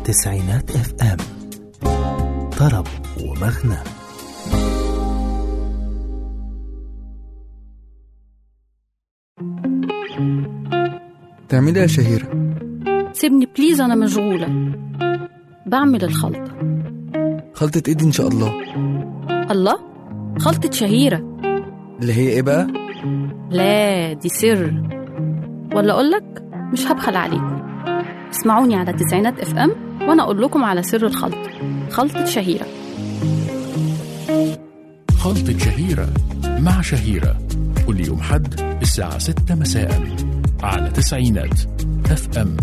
تسعينات اف ام، طرب ومغنى. تعملي يا شهيرة؟ سيبني بليز، أنا مشغولة بعمل الخلطة. خلطة ايه دي ان شاء الله؟ الله، خلطة شهيرة. اللي هي ايه بقى؟ لا دي سر، ولا أقولك مش هبخل عليكم. اسمعوني على تسعينات اف ام وأنا أقول لكم على سر الخلطة. خلطة شهيرة. خلطة شهيرة مع شهيرة كل يوم حد الساعة 6 مساء على تسعينات اف ام.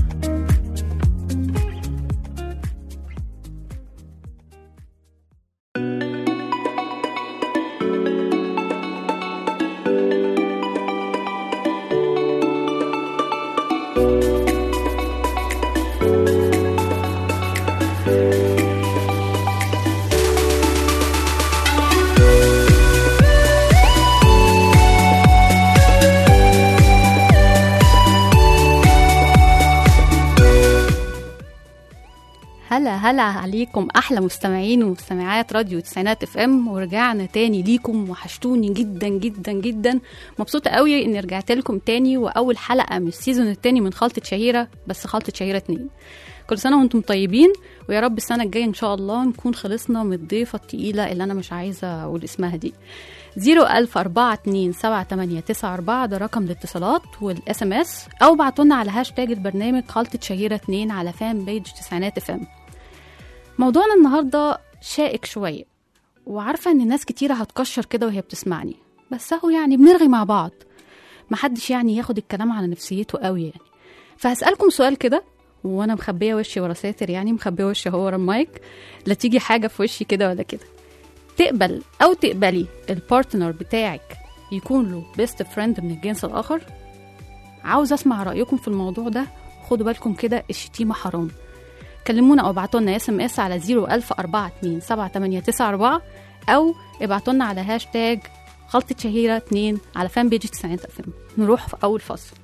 هلا عليكم أحلى مستمعين ومستمعات راديو تسعينات اف ام، ورجعنا تاني ليكم. وحشتوني جدا جدا جدا. مبسوطة قوي إني رجعت لكم تاني، وأول حلقة من السيزون التاني من خلطة شهيرة، بس خلطة شهيرة 2. كل سنة وانتم طيبين، ويا رب السنة الجاية إن شاء الله نكون خلصنا من الضيفة التقيلة اللي أنا مش عايزة أقول اسمها دي. 014278894 ده رقم الاتصالات والاس ام اس، أو بعتولنا على هاشتاج البرنامج خلطة شهيرة 2 على فان بيج تسعينات اف ام. موضوعنا النهاردة شائك شوية، وعارفة ان ناس كتيرة هتكشر كده وهي بتسمعني، بس اهو يعني بنرغي مع بعض، محدش يعني ياخد الكلام على نفسيته قوي يعني. فهسألكم سؤال كده وانا مخبية وشي ورا ساتر، يعني مخبية وشي هو ورا المايك، لا تيجي حاجة في وشي كده ولا كده. تقبل او تقبلي البارتنر بتاعك يكون له بيست فريند من الجنس الاخر؟ عاوز اسمع رأيكم في الموضوع ده. خدوا بالكم كده، الشتيمة حرام. كلمونا او ابعتوا لنا اس ام اس على 014278894، او ابعتوا لنا على هاشتاج خلطة شهيرة 2 على فان بيج تسعينات اف ام. نروح في اول فصل.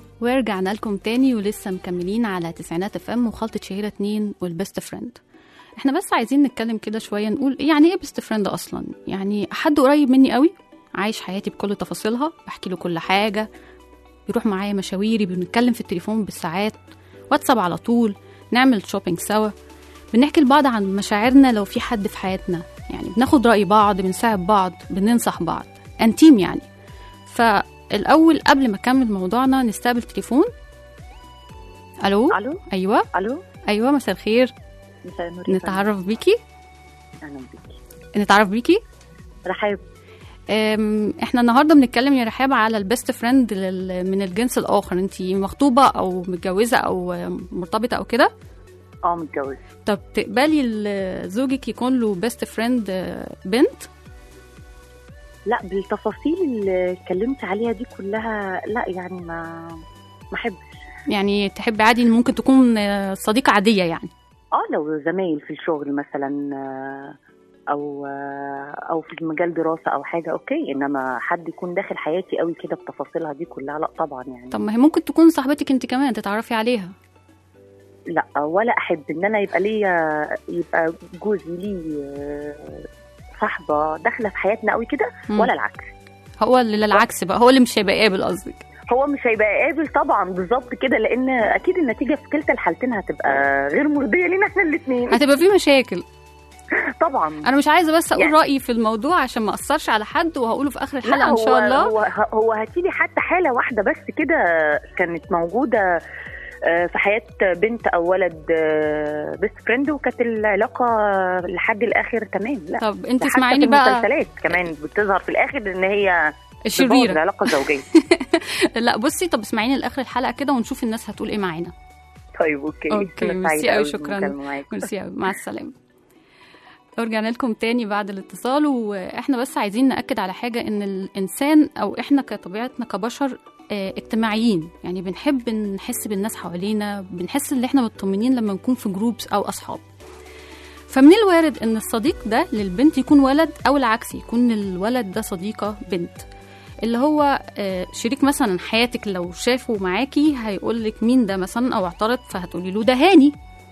ورجعنا لكم تاني ولسه مكملين على تسعينات اف ام وخلطة شهيرة 2 والبست فريند. احنا بس عايزين نتكلم كده شويه، نقول يعني ايه بيست فريند اصلا. يعني حد قريب مني قوي، عايش حياتي بكل تفاصيلها، بحكي له كل حاجه، بيروح معايا مشاويري، بنتكلم في التليفون بالساعات، واتساب على طول، نعمل شوبينج سوا، بنحكي لبعض عن مشاعرنا لو في حد في حياتنا، يعني بناخد رأي بعض، بنساعد بعض، بننصح بعض، انتيم يعني. فالأول قبل ما أكمل موضوعنا نستقبل تليفون. ألو. أيوة. أيوة، مساء الخير. مساء النور. نتعرف بيكي. أهلا بيكي. نتعرف بيكي. رحاب. احنا النهارده بنتكلم يا رحاب على البيست فريند من الجنس الآخر. انتي مخطوبة أو متجوزة أو مرتبطة أو كده؟ متجوزة. طب تقبلي زوجك يكون له بيست فريند بنت؟ لا، بالتفاصيل اللي اتكلمت عليها دي كلها لا، يعني ما احبش. يعني تحبي عادي ان ممكن تكون صديقة عادية يعني؟ لو زمايل في الشغل مثلا، او في مجال دراسة او حاجة اوكي، انما حد يكون داخل حياتي قوي كده بتفاصيلها دي كلها لا طبعا يعني. طب ما هي ممكن تكون صاحبتك انت كمان تتعرفي عليها. لا، ولا احب ان انا يبقى جوزي لي صاحبه داخله في حياتنا قوي كده، ولا العكس. هو اللي العكس بقى، هو اللي مش هيبقى قابل قصدك؟ هو مش هيبقى قابل طبعا، بالظبط كده، لان اكيد النتيجه في كلتا الحالتين هتبقى غير مرضيه لينا احنا الاثنين، هتبقى في مشاكل طبعا. انا مش عايزه بس اقول رايي في الموضوع عشان ما اثرش على حد، وهقوله في اخر الحلقه ان شاء الله. هو هتيجي حتى حاله واحده بس كده كانت موجوده في حياة بنت أو ولد بيست فريند، وكانت العلاقة لحد الآخر تمام. لا، طب انت اسمعيني بقى، المسلسلات كمان بتظهر في الآخر إن هي الشريرة العلاقة الزوجية. لا بصي، طب اسمعيني لآخر الحلقة كده ونشوف الناس هتقول ايه معانا. طيب اوكي، ميرسي قوي، شكرا. ميرسي قوي، مع السلامة. ورجعنا لكم تاني بعد الاتصال، واحنا بس عايزين نأكد على حاجة، ان الإنسان أو احنا كطبيعتنا كبشر اجتماعيين، يعني بنحب نحس بالناس حوالينا، بنحس ان احنا مطمنين لما نكون في جروبس او اصحاب. فمن الوارد ان الصديق ده للبنت يكون ولد، او العكس يكون الولد ده صديقة بنت، اللي هو شريك مثلا حياتك. لو شافه معاكي هيقولك مين ده مثلا، او اعترض فهتقولي له ده هاني.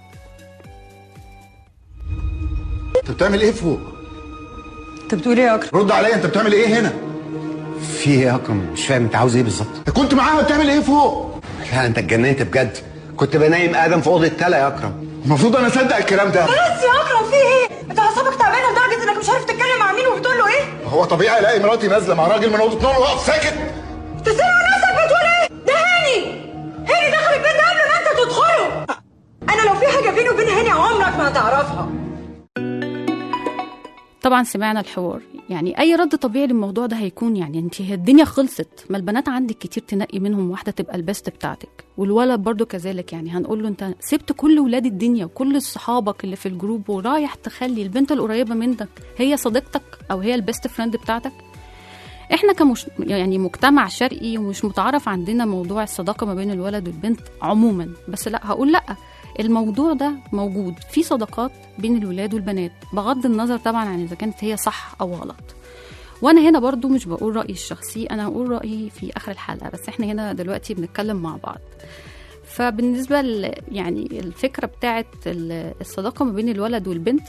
انت بتعمل ايه فوق؟ انت بتقول ايه يا اكرم؟ رد عليا، انت بتعمل ايه هنا؟ في ايه يا اكرم؟ مش فاهم انت عاوز ايه بالظبط؟ انت كنت معاها بتعمل ايه فوق؟ لا انت اتجننت بجد، كنت بنايم ادم في اوضه التلا يا اكرم. المفروض انا اصدق الكلام ده. بس يا اكرم في ايه؟ انت اعصابك تعبانه لدرجه انك مش عارف تتكلم مع مين وبتقول له ايه؟ هو طبيعي الاقي مراتي نازله مع راجل من اوضه نوم واقف ساكت؟ تسمع نفسك بتقول ايه؟ ده هاني دخل البيت ده قبل ما انت تدخله. انا لو في حاجه بيني وبين هاني عمرك ما هتعرفها. طبعا سمعنا الحوار، يعني اي رد طبيعي للموضوع ده هيكون يعني انت الدنيا خلصت، ما البنات عندك كتير تنقي منهم واحده تبقى البست بتاعتك، والولد برضو كذلك. يعني هنقول له انت سبت كل ولاد الدنيا وكل صحابك اللي في الجروب ورايح تخلي البنت القريبه منك هي صديقتك او هي البست فريند بتاعتك؟ احنا يعني مجتمع شرقي ومش متعارف عندنا موضوع الصداقه ما بين الولد والبنت عموما، بس لا هقول لا، الموضوع ده موجود في صداقات بين الولاد والبنات، بغض النظر طبعا عن اذا كانت هي صح او غلط. وانا هنا برضو مش بقول رأيي الشخصي، انا هقول رأيي في اخر الحلقة، بس احنا هنا دلوقتي بنتكلم مع بعض. فبالنسبة يعني الفكرة بتاعت الصداقة ما بين الولد والبنت،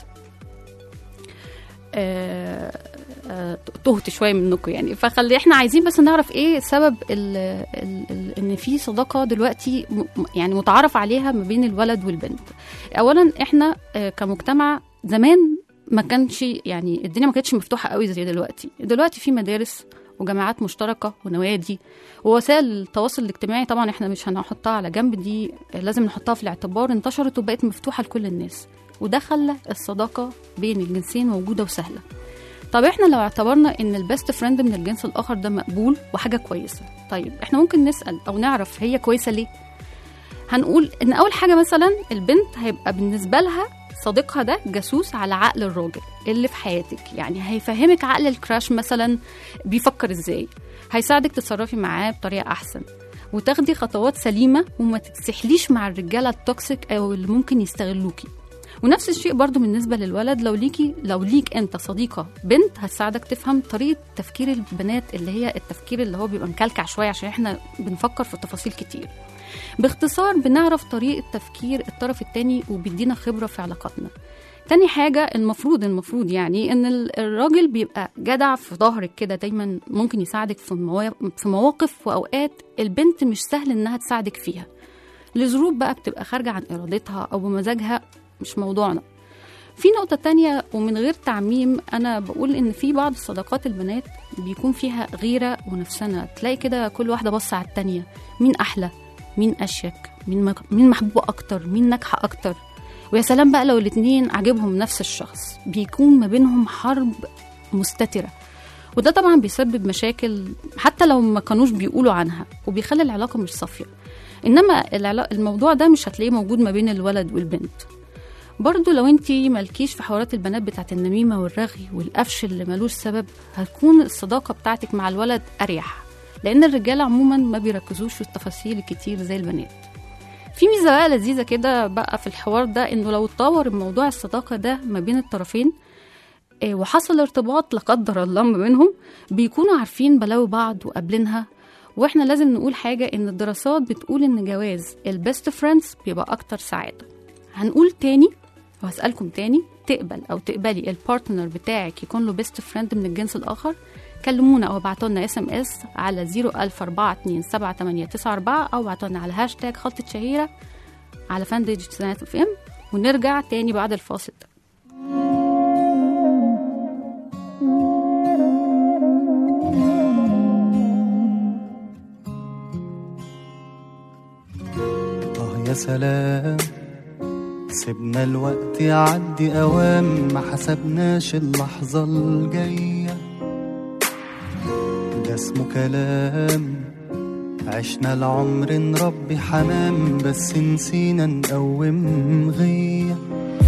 تهت شويه منكم يعني، فخلي احنا عايزين بس نعرف ايه سبب ان في صداقه دلوقتي يعني متعارف عليها ما بين الولد والبنت. اولا احنا كمجتمع زمان ما كانش يعني الدنيا ما كانتش مفتوحه قوي زي دلوقتي في مدارس وجامعات مشتركه ونوادي ووسائل التواصل الاجتماعي، طبعا احنا مش هنحطها على جنب، دي لازم نحطها في الاعتبار، انتشرت وبقت مفتوحه لكل الناس، وده خلى الصداقه بين الجنسين موجوده وسهله. طب احنا لو اعتبرنا ان البست فريند من الجنس الاخر ده مقبول وحاجه كويسه، طيب احنا ممكن نسال او نعرف هي كويسه ليه. هنقول ان اول حاجه مثلا البنت هيبقى بالنسبه لها صديقها ده جاسوس على عقل الراجل اللي في حياتك، يعني هيفهمك عقل الكراش مثلا بيفكر ازاي، هيساعدك تتصرفي معاه بطريقه احسن وتاخدي خطوات سليمه وما تتسحليش مع الرجاله التوكسيك او اللي ممكن يستغلوكي. ونفس الشيء برضو بالنسبة للولد، لو ليك انت صديقة بنت هتساعدك تفهم طريقة تفكير البنات اللي هي التفكير اللي هو بيبقى مكلكع شوية عشان احنا بنفكر في تفاصيل كتير. باختصار بنعرف طريقة تفكير الطرف التاني وبيدينا خبرة في علاقاتنا. تاني حاجة المفروض يعني ان الراجل بيبقى جدع في ظهرك كده دايما، ممكن يساعدك في مواقف واوقات البنت مش سهل انها تساعدك فيها لظروف بقى بتبقى خارجة عن ارادتها او بمزاجها، مش موضوعنا. في نقطة تانية ومن غير تعميم، أنا بقول إن في بعض الصداقات البنات بيكون فيها غيرة ونفسنا، تلاقي كده كل واحدة بص على التانية، مين أحلى، مين أشيك، مين محبوبة أكتر، مين ناجحة أكتر. ويا سلام بقى لو الاتنين عجبهم نفس الشخص، بيكون ما بينهم حرب مستترة، وده طبعا بيسبب مشاكل حتى لو ما كانوش بيقولوا عنها، وبيخلي العلاقة مش صافية. إنما الموضوع ده مش هتلاقيه موجود ما بين الولد والبنت. برضو لو انتي مالكيش في حوارات البنات بتاعت النميمة والرغي والقفش اللي ملوش سبب، هتكون الصداقة بتاعتك مع الولد أريح، لأن الرجال عموما ما بيركزوش في التفاصيل الكتير زي البنات. في ميزة بقى لذيذة كده بقى في الحوار ده، انه لو اتطور موضوع الصداقة ده ما بين الطرفين وحصل ارتباط لا قدر الله ما بينهم، بيكونوا عارفين بلاوي بعض وقابلينها. واحنا لازم نقول حاجة، ان الدراسات بتقول ان جواز البيست فريندز بيبقى اكتر سعادة. هنقول تاني وهسألكم تاني، تقبل أو تقبلي البارتنر بتاعك يكون له بيست فريند من الجنس الآخر؟ كلمونا أو ابعتوا لنا SMS على 010427894 أو ابعتوا لنا على هاشتاج خلطة شهيرة على فان بيج تسعينات FM، ونرجع تاني بعد الفاصل ده. يا سلام، سيبنا الوقت يعدي أوام، ما حسبناش اللحظة الجاية. ده اسمه كلام، عشنا العمر نربي حمام، بس نسينا نقوم غية.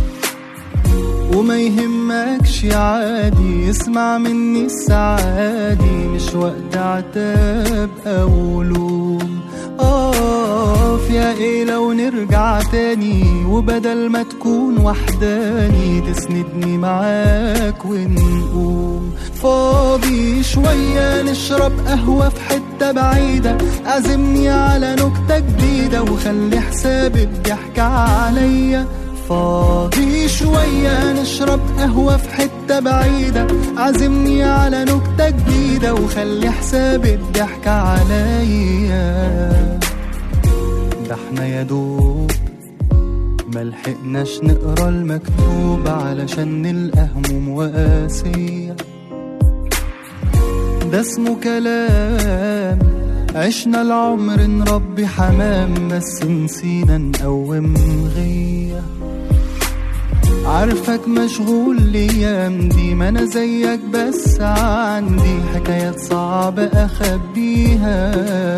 وما يهمكش عادي، اسمع مني السعادي، مش وقت عتاب أو لوم. يا ايه لو نرجع تاني، وبدل ما تكون وحداني تسندني معاك ونقوم. فاضي شوية نشرب قهوة في حتة بعيدة، عزمني على نكتة جديدة وخلي حساب الضحك عليا. فاضي شوية نشرب قهوة في حتة بعيدة، عزمني على نكتة جديدة وخلي حساب الضحك عليا. ده احنا يا دوب ملحقناش نقرا المكتوب علشان نلقى هموم وقاسية. ده اسمه كلام، عشنا العمر نربي حمام، بس نسينا نقوم غية. عارفك مشغول ليام دي، ما انا زيك بس عندي حكايات صعبة اخبيها،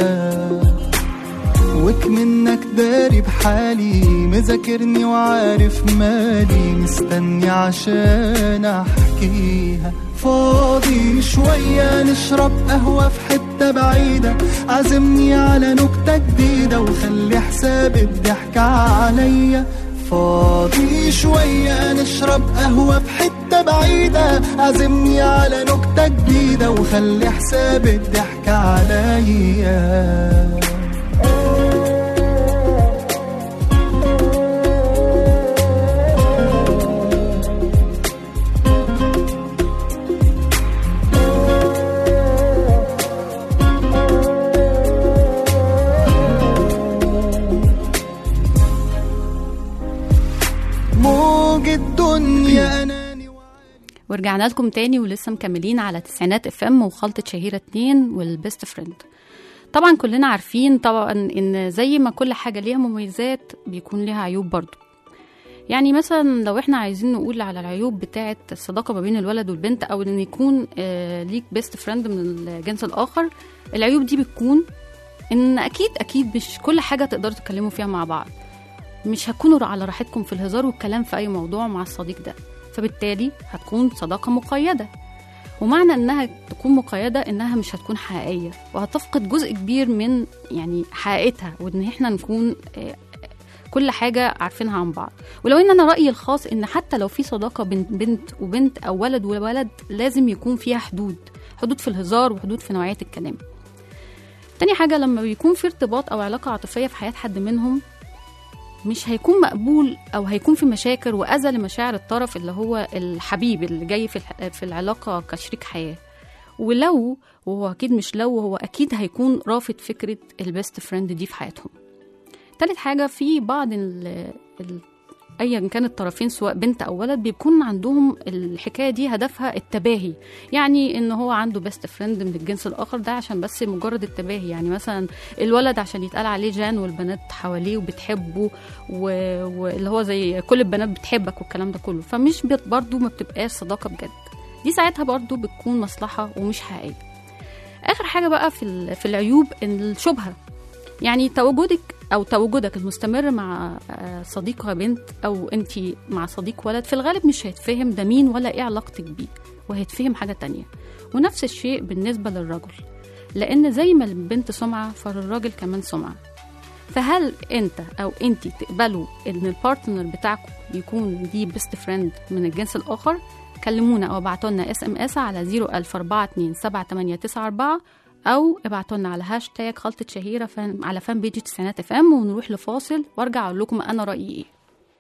وكمنك داري بحالي، مذاكرني وعارف مالي، مستني عشان احكيها. فاضي شوية نشرب قهوة في حتة بعيدة، عزمني على نكتة جديدة وخلي حساب الضحك عليا. فاضي شوية نشرب قهوة في حتة بعيدة، عزمني على نكتة جديدة وخلي حساب الضحك عليا. ورجعنا لكم تاني ولسه مكملين على تسعينات FM وخلطة شهيرة 2 والبيست فريند. طبعا كلنا عارفين طبعا ان زي ما كل حاجة ليها مميزات بيكون ليها عيوب برضو. يعني مثلا لو احنا عايزين نقول على العيوب بتاعة الصداقة ما بين الولد والبنت، او ان يكون ليك بيست فريند من الجنس الاخر، العيوب دي بتكون ان اكيد مش كل حاجة تقدروا تتكلموا فيها مع بعض، مش هتكونوا على راحتكم في الهزار والكلام في اي موضوع مع الصديق ده، فبالتالي هتكون صداقة مقيدة. ومعنى انها تكون مقيدة انها مش هتكون حقيقية، وهتفقد جزء كبير من يعني حقيقتها، وان احنا نكون كل حاجة عارفينها عن بعض. ولو ان انا رأيي الخاص ان حتى لو في صداقة بين بنت وبنت او ولد وولد، لازم يكون فيها حدود في الهزار وحدود في نوعية الكلام. تاني حاجة، لما بيكون في ارتباط او علاقة عاطفية في حياة حد منهم، مش هيكون مقبول او هيكون في مشاكل واذى لمشاعر الطرف اللي هو الحبيب اللي جاي في العلاقه كشريك حياه. ولو، وهو اكيد مش لو، هو اكيد هيكون رافض فكره البيست فريند دي في حياتهم. تالت حاجه، في بعض ايا كان الطرفين سواء بنت او ولد بيكون عندهم الحكايه دي هدفها التباهي، يعني ان هو عنده بيست فريند من الجنس الاخر ده عشان بس مجرد التباهي. يعني مثلا الولد عشان يتقال عليه جان والبنات حواليه وبتحبه واللي هو زي كل البنات بتحبك والكلام ده كله، فمش برضو ما بتبقاش صداقه بجد، دي ساعتها برضو بتكون مصلحه ومش حقيقيه. اخر حاجه بقى في العيوب الشبهه، يعني تواجدك المستمر مع صديقة بنت أو أنتي مع صديق ولد في الغالب مش هيتفهم ده مين ولا إيه علاقتك بيه، وهيتفهم حاجة تانية. ونفس الشيء بالنسبة للرجل، لأن زي ما البنت سمعة فالراجل كمان سمعة. فهل أنت أو أنتي تقبلوا إن البارتنر بتاعكم يكون دي بيست فريند من الجنس الآخر؟ كلمونا أو ابعتوا لنا SMS على 004278894 أو ابعتوا لنا على هاشتاج خلطة شهيرة على فان بيج 90 FM، ونروح لفاصل وارجع أقول لكم أنا رأيي إيه.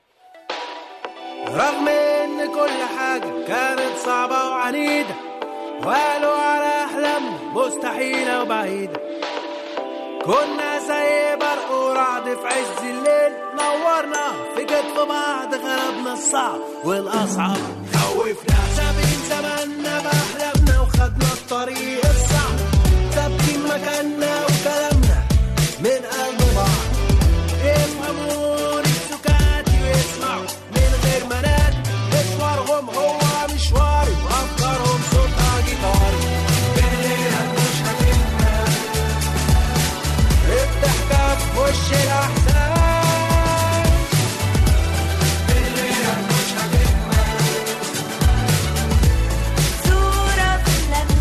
رغم إن كل حاجة كانت صعبة وعنيدة وقالوا على أحلامنا مستحيلة وبعيدة، كنا زي برق ورعد في عز الليل، نورنا في كتف بعض، غلبنا الصعب والأصعب، خوفنا سابقين زماننا بأحلامنا وخدنا الطريق الصعب، ثابتين مكاننا وكلامنا من قلب بعض، يفهموني بسكاتي ويسمعوا من غير مناد، مشوارهم هو مشواري وأفكارهم صوتها جيتاري، بالليلة مش هتنام الضحكة في وش الأحزان، بالليلة مش هتنام صورة في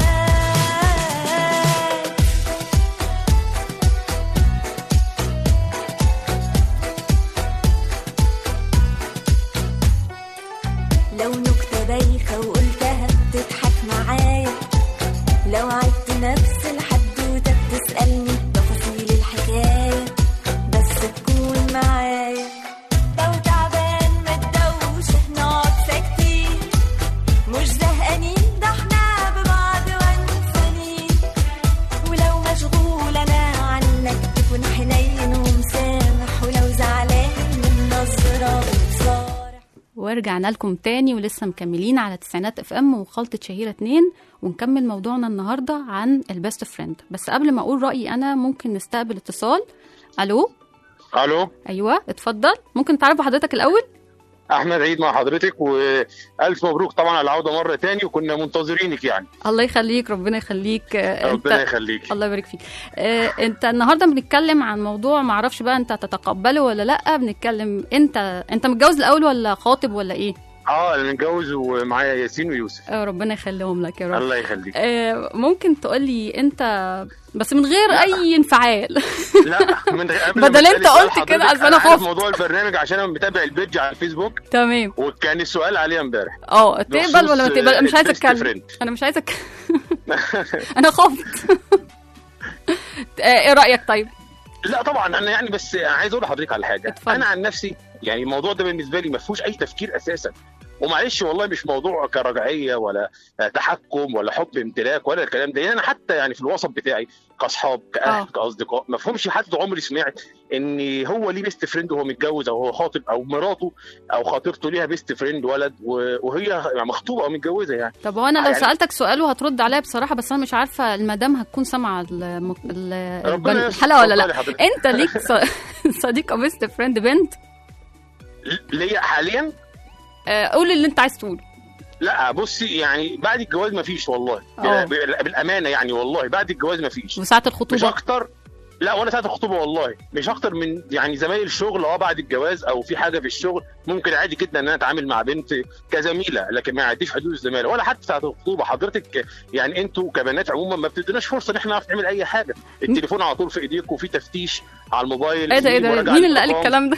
لو نكتة بايخة وقلتها بتضحك معايا، لو عدت نفس الحدوتة بتسألني تفاصيل الحكاية، بس تكون معايا، لو تعبان متدوشة نقعد ساكتين مش زهقانين، ده احنا ببعض وانسانين، ولو مشغول انا عنك تكون حنين ومسامح، ولو زعلان من نظرة بتصارح. ورجعنا لكم تاني ولسه مكملين على 90 FM وخلطة شهيرة 2، ونكمل موضوعنا النهاردة عن البيست فريند. بس قبل ما أقول رأيي أنا ممكن نستقبل اتصال. ألو. أيوة اتفضل، ممكن تعرف حضرتك الأول؟ احمد عيد مع حضرتك، والف مبروك طبعا على العوده مره تاني، وكنا منتظرينك يعني. الله يخليك، ربنا يخليك. ربنا يخليك. الله يبارك فيك. انت النهارده بنتكلم عن موضوع معرفش بقى انت تتقبله ولا لا. بنتكلم انت متجوز الاول ولا خاطب ولا ايه؟ انا متجوز ومعايا ياسين ويوسف. ربنا يخليهم لك يا رب. الله يخليك. ممكن تقولي انت بس من غير اي انفعال. لا من غير بدل انت قلت كده عشان انا خفت. موضوع البرنامج عشان انا متابع البيج على الفيسبوك. تمام. وكان السؤال عليه امبارح. تقبل ولا ما تقبل؟ مش عايزه اتكلم. انا مش عايزه انا خفت. ايه رايك طيب؟ لا طبعا انا يعني بس عايز اقول لحضرتك على حاجه. اتفضل. انا عن نفسي يعني الموضوع ده بالنسبه لي ما فيهوش اي تفكير اساسا، ومعلش والله مش موضوع كرجعيه ولا تحكم ولا حب امتلاك ولا الكلام ده. يعني انا حتى يعني في الوسط بتاعي كاصحاب كاهل كاصدقاء ما فهمش حد عمري سمعت ان هو ليه بيست فريند وهو متجوز او هو خاطب او مراته او خطيبته ليها بيست فريند ولد وهي مخطوبه او متجوزه يعني. طب وانا لو يعني سالتك سؤال وهترد عليا بصراحه، بس انا مش عارفه المدام هتكون سامعه الحلقه ولا لا. انت ليك صديقه بيست فريند بنت؟ ليا حاليا قول اللي انت عايز تقوله. لا بصي يعني بعد الجواز ما فيش والله. بالامانه يعني والله بعد الجواز ما فيش. وساعه الخطوبه مش اكتر. لا ولا ساعه الخطوبه والله مش اكتر من يعني زمايل الشغل بعد الجواز او في حاجه في الشغل ممكن عادي جدا ان انا اتعامل مع بنت كزميله، لكن ما يعديش حدود الزماله ولا حتى ساعه الخطوبه. حضرتك يعني انتوا كبنات عموما ما بتديناش فرصه ان احنا نعرف نعمل اي حاجه. التليفون على طول في ايديك وفي تفتيش على الموبايل. ايه ده مين اللي قال الكلام ده؟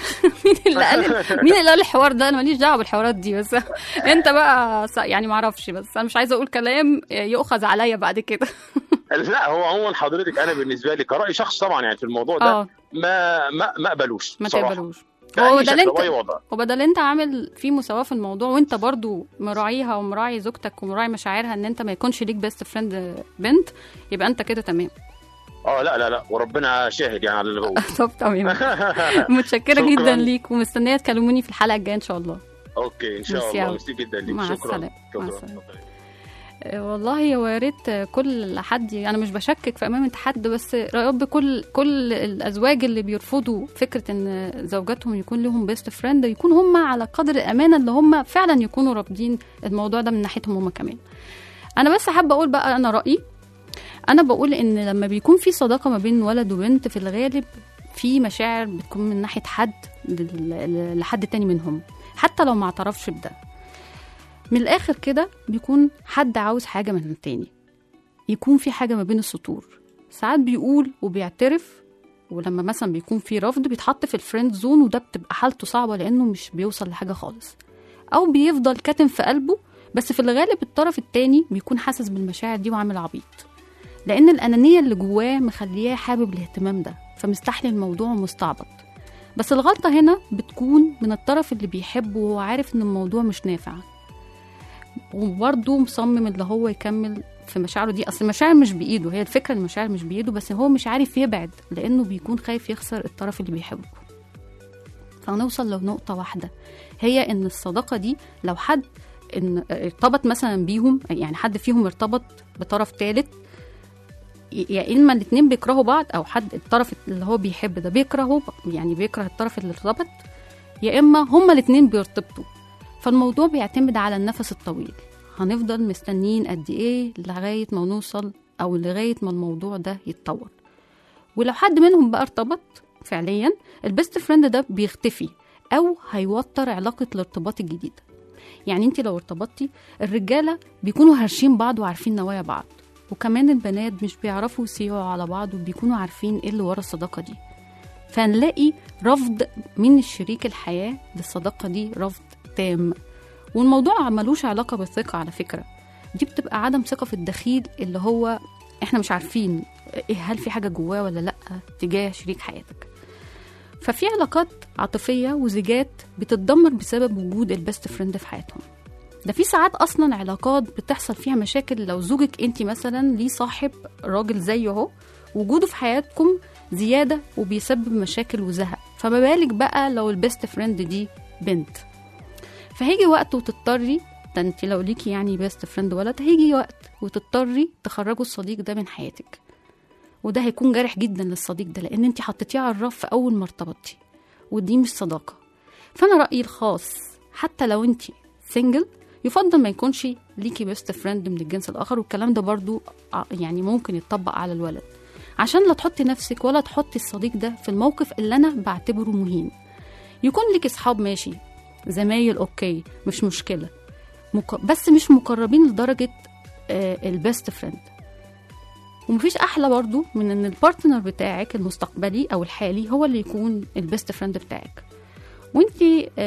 مين اللي قال الحوار ده؟ انا ماليش دعوه بالحوارات دي. بس انت بقى يعني ما اعرفش، بس انا مش عايزه اقول كلام يؤخذ عليا بعد كده. لا هو عموما حضرتك انا بالنسبه لي كرأي شخص طبعا يعني في الموضوع ده ما اقبلوش. ما تقبلوش. بأي شكل وأي وضع. وبدل انت عامل في مساواة في الموضوع وانت برضو مراعيها ومراعي زوجتك ومراعي مشاعرها ان انت ما يكونش ليك بيست فريند بنت، يبقى انت كده تمام. لا وربنا شاهد يعني على اللي بقوله. طب تمام. متشكرة جدا ليك ومستنية تكلموني في الحلقة الجاية ان شاء الله. اوكي ان شاء الله. ميرسي جدا ليك. مع السلامة. والله يا ريت كل حد، انا مش بشكك في امانه حد، بس يا رب كل الازواج اللي بيرفضوا فكره ان زوجاتهم يكون لهم بيست فريند يكون هم على قدر الامانه اللي هم فعلا يكونوا رافضين الموضوع ده من ناحيتهم هم كمان. انا بس حابه اقول بقى انا رايي، انا بقول ان لما بيكون في صداقه ما بين ولد وبنت في الغالب في مشاعر بتكون من ناحيه حد لحد تاني منهم حتى لو ما اعترفش بده. من الآخر كده بيكون حد عاوز حاجة من التاني، يكون في حاجة ما بين السطور. ساعات بيقول وبيعترف، ولما مثلا بيكون في رفض بيتحط في الفريند زون، وده بتبقى حالته صعبة لأنه مش بيوصل لحاجة خالص، أو بيفضل كاتم في قلبه. بس في الغالب الطرف التاني بيكون حاسس بالمشاعر دي وعامل عبيط، لأن الأنانية اللي جواه مخليه حابب الاهتمام ده، فمستحلي الموضوع ومستعبط. بس الغلطة هنا بتكون من الطرف اللي بيحبه وهو عارف إن الموضوع مش نافع، وبرضه مصمم اللي هو يكمل في مشاعره دي. اصل المشاعر مش بايده، هي الفكره المشاعر مش بايده، بس هو مش عارف يبعد لانه بيكون خايف يخسر الطرف اللي بيحبه. فنوصل لنقطه واحده، هي ان الصداقه دي لو حد ان ارتبط مثلا بيهم، يعني حد فيهم ارتبط بطرف ثالث، يا اما الاثنين بيكرهوا بعض، او حد الطرف اللي هو بيحب ده بيكرهه، يعني بيكره الطرف اللي ارتبط، يا اما هما الاثنين بيرتبطوا. فالموضوع بيعتمد على النفس الطويل، هنفضل مستنين قد ايه لغاية ما نوصل او لغاية ما الموضوع ده يتطور. ولو حد منهم بقى ارتبط فعليا، البيست فريند ده بيختفي او هيوتر علاقة الارتباط الجديدة. يعني انت لو ارتبطتي، الرجالة بيكونوا هرشين بعض وعارفين نوايا بعض، وكمان البنات مش بيعرفوا يسيعوا على بعض وبيكونوا عارفين ايه اللي ورا الصداقة دي. فنلاقي رفض من الشريك الحياة للصداقة دي، رفض تام. والموضوع ملوش علاقة بالثقة على فكرة، دي بتبقى عدم ثقة في الدخيل، اللي هو احنا مش عارفين هل في حاجة جواه ولا لأ تجاه شريك حياتك. ففي علاقات عاطفية وزيجات بتتدمر بسبب وجود البست فريند في حياتهم. ده في ساعات أصلا علاقات بتحصل فيها مشاكل لو زوجك انت مثلا ليه صاحب راجل زيه اهو، وجوده في حياتكم زيادة وبيسبب مشاكل وزهق، فما بالك بقى لو البست فريند دي بنت. فهيجي وقت وتضطري، ده انت لو ليكي يعني بيست فريند ولد، هيجي وقت وتضطري تخرجوا الصديق ده من حياتك، وده هيكون جارح جدا للصديق ده، لان انت حطيتيه على الرف اول ما ارتبطتي، ودي مش صداقه. فانا رايي الخاص، حتى لو انت سنجل، يفضل ما يكونش ليكي بيست فريند من الجنس الاخر. والكلام ده برضو يعني ممكن يتطبق على الولد، عشان لا تحطي نفسك ولا تحطي الصديق ده في الموقف اللي انا بعتبره مهين. يكون لك اصحاب ماشي، زمايل اوكي مش مشكله، بس مش مقربين لدرجه البيست فريند. ومفيش احلى برضو من ان البارتنر بتاعك المستقبلي او الحالي هو اللي يكون البيست فريند بتاعك. وانت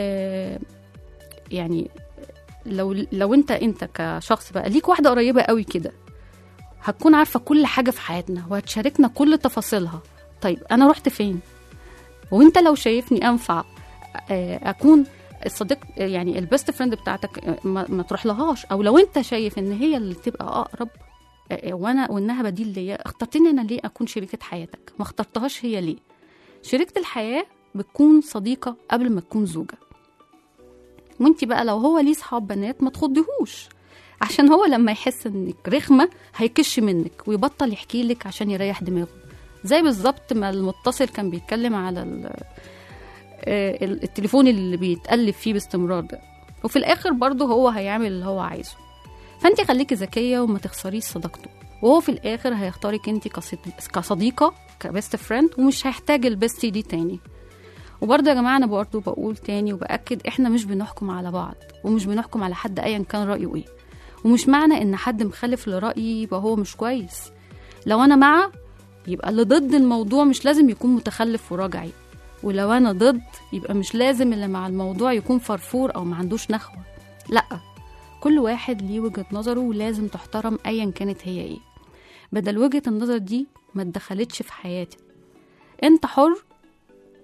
يعني لو انت كشخص بقى ليك واحده قريبه قوي كده، هتكون عارفه كل حاجه في حياتنا وهتشاركنا كل تفاصيلها. طيب انا رحت فين؟ وانت لو شايفني انفع اكون الصديق، يعني البيست فريند بتاعتك، ما تروح لهاش. او لو انت شايف ان هي اللي تبقى اقرب وانها بديل ليا، اخترتني انا ليه اكون شريكة حياتك؟ ما اخترتهاش هي ليه؟ شريكة الحياة بتكون صديقة قبل ما تكون زوجة. وانت بقى لو هو ليه صحاب بنات، ما تخضيهوش، عشان هو لما يحس انك رخمة هيكش منك ويبطل يحكي لك عشان يريح دماغه. زي بالظبط ما المتصل كان بيتكلم على التليفون اللي بيتقلب فيه باستمرار ده، وفي الاخر برضه هو هيعمل اللي هو عايزه. فانت خليكي ذكيه وما تخسريش صداقته، وهو في الاخر هيختارك انت كصديقه، كبيست فريند، ومش هيحتاج البيستي دي تاني. وبرضه يا جماعه انا برضه بقول تاني وباكد، احنا مش بنحكم على بعض، ومش بنحكم على حد ايا كان رايه ايه. ومش معنى ان حد مخالف لرايي يبقى هو مش كويس. لو انا مع، يبقى اللي ضد الموضوع مش لازم يكون متخلف وراجعي، ولو انا ضد يبقى مش لازم اللي مع الموضوع يكون فرفور او ما عندوش نخوه. لا، كل واحد ليه وجهة نظره ولازم تحترم ايا كانت هي ايه. بدل وجهة النظر دي ما تدخلتش في حياتي، انت حر،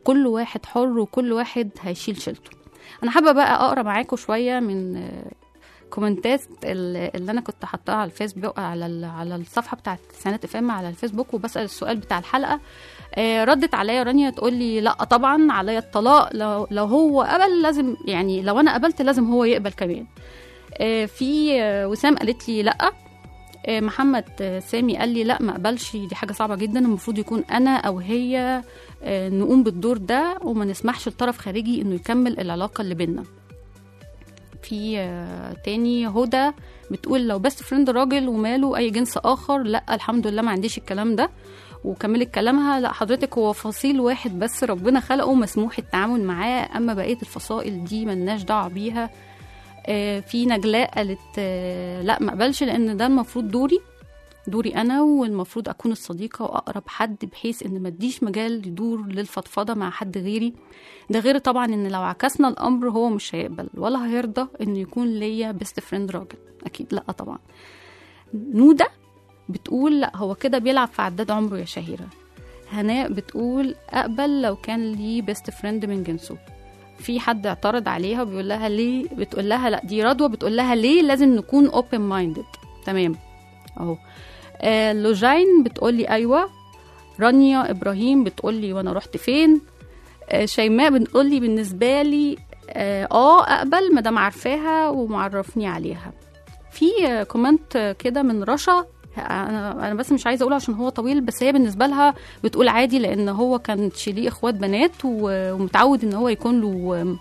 وكل واحد حر وكل واحد هيشيل شيلته. انا حابه بقى اقرا معاكم شويه من كومنتات اللي انا كنت حاطاها على الفيسبوك، على الصفحه بتاعت تسعينات اف ام على الفيسبوك، وبسال السؤال بتاع الحلقه. ردت عليا رانيا تقول لي لا طبعا عليا الطلاق، لو هو قبل لازم، يعني لو انا قبلت لازم هو يقبل كمان. في وسام قالت لي لا. محمد سامي قال لي لا ما قبلش، دي حاجه صعبه جدا، المفروض يكون انا او هي نقوم بالدور ده وما نسمحش لطرف خارجي انه يكمل العلاقه اللي بينا. في تاني هدى بتقول لو بست فريند راجل وماله اي جنس اخر، لا الحمد لله ما عنديش الكلام ده. وكملت كلامها لا حضرتك هو فصيل واحد بس ربنا خلقه مسموح التعامل معاه، اما بقيه الفصائل دي ملناش دعوه بيها. في نجلاء قالت لا ما اقبلش لان ده المفروض دوري انا، والمفروض اكون الصديقه واقرب حد بحيث ان ما اديش مجال يدور للفضفضه مع حد غيري. ده غير طبعا ان لو عكسنا الامر هو مش هيقبل ولا هيرضى انه يكون ليا بيست فريند راجل، اكيد لا طبعا. نوده بتقول لا هو كده بيلعب في عداد عمره يا شهيره. هناء بتقول اقبل لو كان لي بيست فريند من جنسه. في حد اعترض عليها وبيقول لها ليه، بتقول لها لا دي رضوى بتقول لها ليه لازم نكون اوبن مايندد. تمام اهو. لوجين بتقول لي ايوه. رانيا ابراهيم بتقول لي وانا رحت فين. شيماء بتقول لي بالنسبه لي اقبل ما دام عارفاها ومعرفني عليها. في كومنت كده من رشا، انا بس مش عايزه اقوله عشان هو طويل، بس هي بالنسبه لها بتقول عادي لان هو كان ليه اخوات بنات ومتعود ان هو يكون له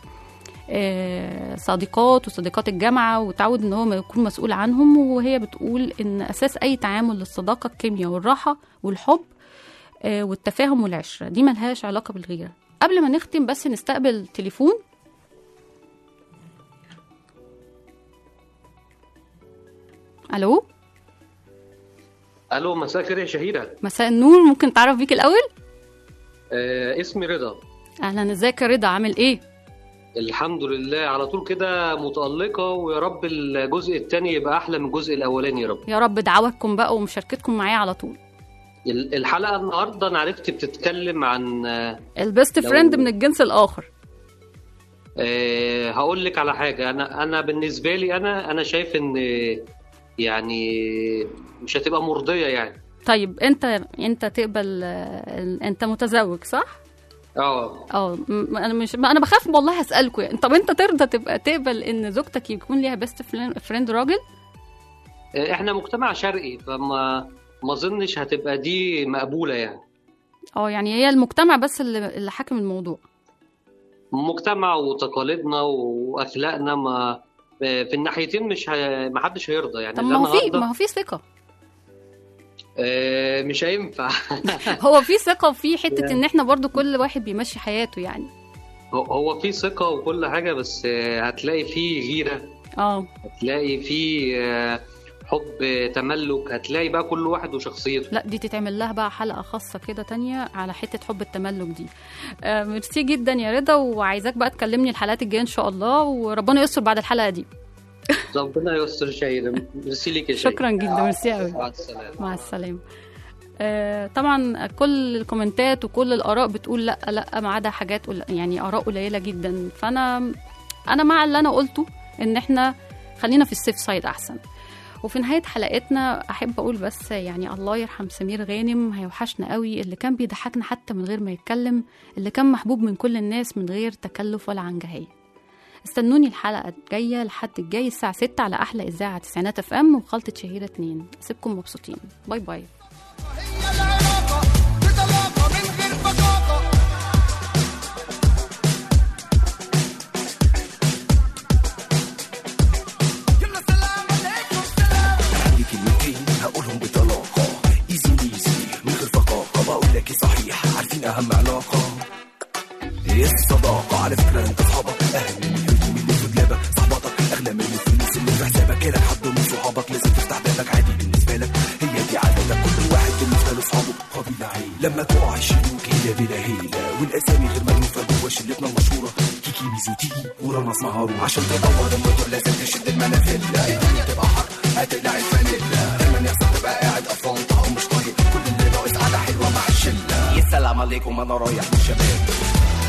صديقات وصديقات الجامعه، وتعود ان هو يكون مسؤول عنهم. وهي بتقول ان اساس اي تعامل للصداقه الكيمياء والراحه والحب والتفاهم والعشره، دي ملهاش علاقه بالغيره. قبل ما نختم بس نستقبل تليفون. الو مساء الخير يا شهيرة. مساء النور، ممكن تعرف بيك الأول؟ اسمي رضا. أهلا، ازيك يا رضا، عامل إيه؟ الحمد لله على طول كده متألقة، ويا رب الجزء الثاني يبقى أحلى من الجزء الأولاني يا رب. يا رب دعواتكم بقى ومشاركتكم معايا على طول. الحلقة النهاردة أنا عرفت بتتكلم عن البيست فريند من الجنس الآخر. هقول لك على حاجة. أنا بالنسبة لي أنا شايف إن يعني مش هتبقى مرضية يعني. طيب انت تقبل؟ انت متزوج صح؟ انا بخاف والله هسألكوا يعني. طب انت ترضى تقبل ان زوجتك يكون ليها بيست فريند راجل؟ احنا مجتمع شرقي، فما اظنش هتبقى دي مقبولة يعني. يعني هي المجتمع بس اللي حاكم الموضوع. مجتمع وتقاليدنا واخلاقنا ما في الناحيتين ما حدش هيرضى يعني. طب ما هو في ثقة. مش هينفع. هو في ثقة وفي حتة ان احنا برضو كل واحد بيمشي حياته يعني. هو في ثقة وكل حاجة، بس هتلاقي فيه غيرة. هتلاقي فيه حب تملك، هتلاقي بقى كل واحد وشخصيته. لا دي تتعمل لها بقى حلقة خاصة كده تانية على حتة حب التملك دي. ميرسي جدا يا رضا، وعايزاك بقى تكلمني الحلقات الجاية ان شاء الله، وربنا يستر بعد الحلقة دي. ربنا يستر شهيرة. ميرسي ليك يا شهيرة. شكرا جدا، ميرسي قوي. مع السلامة. طبعا كل الكومنتات وكل الآراء بتقول لا ما عدا حاجات يعني آراء قليلة جدا. فأنا مع اللي أنا قلته، إن إحنا خلينا في السيف سايد أحسن. وفي نهاية حلقتنا أحب أقول بس يعني الله يرحم سمير غانم، هيوحشنا قوي، اللي كان بيضحكنا حتى من غير ما يتكلم، اللي كان محبوب من كل الناس من غير تكلف ولا عنجهية. استنوني الحلقة الجاية لحد الجاي الساعة 6 على أحلى إذاعة تسعينات اف ام وخلطة شهيرة 2. أسيبكم مبسوطين. باي باي. هقولهم بطلاقة ايزي من غير فقاقة، بقول لك صحيح عارفين اهم علاقة هي الصداقة. على فكرة انت صحابك اهل من الهجوم اللي في دلابك، صحباتك اغلى من الفلوس اللي في حسابك. لك حد من صحابك لازم تفتح بابك، عادي بالنسبة لك، هي دي عادتك. كل واحد بالنسبة له صحابه قبيلة عيلة، لما تقع يشيلوك هي بلا هيلة. والاسامي غير مألوفة جوا شلتنا المشهورة، كيكي ميزو تيجي ورامس مهارو. عشان تدور الموضوع لازم تشد المنافلة، الدنيا تبقى حر هتقلع الفانيلا. دايما يحصل تبقى قاعد قفلان ومش طايق، كل اللي ناقص قعدة حلوة مع الشلة. يا سلام عليكم انا رايح للشباب.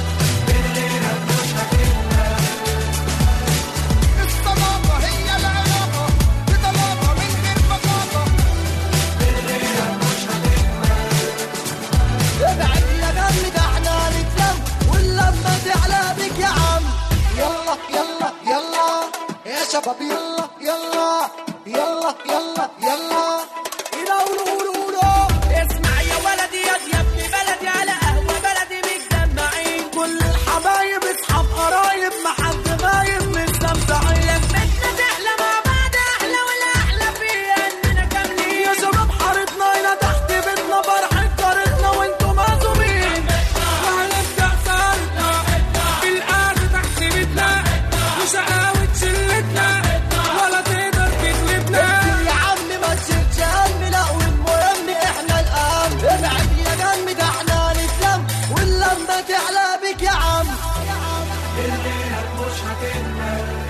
الصداقة هي العلاقة بطلاقة من غير بساطة بالغيرة مش هتكمل. ابعد يا جنب ده احنا نتلم واللمة تعلى بك يا عم. يلا يلا يلا يا شباب يلا يلا يلا يلا يلا قولوا اسمع يا ولدي يا ابن بلدي على قهوة بلدي متجمعين كل الحبايب اصحاب قرايب محد غايب مستمتعين لمتنا تحلى مع بعض احلى والاحلى فيها اننا كاملين يا شباب حارتنا هنا تحت بيتنا فرحة طريقنا وانتم معزومين وهنبدأ سهرنا بالقعدة تحت بيتنا وشقاوة شلتنا ولا تقدر تغلبنا يا عم ما تشيلش هم لا والمهم احنا الأهم. ابعد يا جنب ده احنا نتلم واللمة تعلى بك يا عم. الليلة مش هتكمل.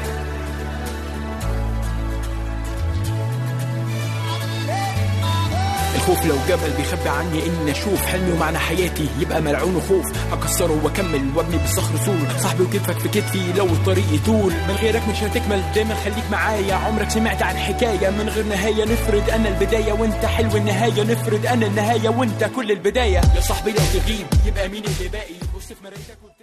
الخوف لو جبل بيخبي عني اني اشوف حلمي ومعنى حياتي يبقى ملعون وخوف هكسره واكمل وابني بالصخر سور صاحبي وكتفك في كتفي لو الطريق يطول من غيرك مش هتكمل دايما خليك معايا عمرك سمعت عن حكايه من غير نهايه نفرض انا البدايه وانت حلو النهايه نفرض انا النهايه وانت كل البدايه يا صاحبي لو تغيب يبقى مين اللي باقي بص في مرايتك